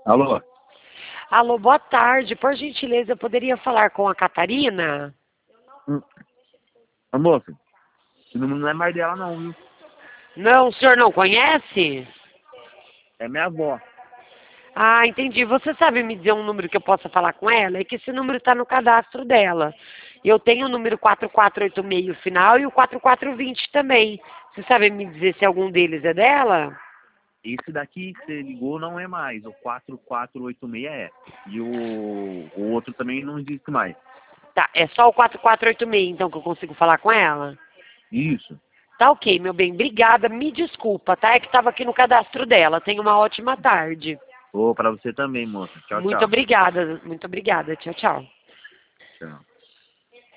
Alô? Alô, boa tarde. Por gentileza, eu poderia falar com a Catarina? Ô, moça, esse número não é mais dela não, viu? Não, o senhor não conhece? É minha avó. Ah, entendi. Você sabe me dizer um número que eu possa falar com ela? É que esse número está no cadastro dela. Eu tenho o número 4486 final e o 4420 também. Você sabe me dizer se algum deles é dela? Esse daqui que você ligou não é mais, o 4486 é. E o outro também não existe mais. Tá, é só o 4486 então que eu consigo falar com ela? Isso. Tá ok, meu bem. Obrigada. Me desculpa, tá? É que estava aqui no cadastro dela. Tenha uma ótima tarde. Ô, pra você também, moça. Tchau, Muito tchau. obrigada. Muito obrigada. Tchau, tchau. Tchau.